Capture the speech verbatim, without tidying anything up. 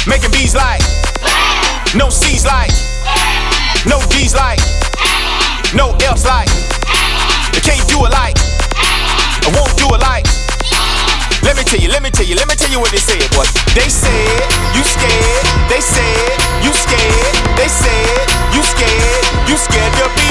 Making B's like, no C's like, no D's like, no F's like. They can't do it like, I won't do it like. Let me tell you, let me tell you, let me tell you what they said, boy. They said, you scared. They said, you scared. They said, you scared. You scared to be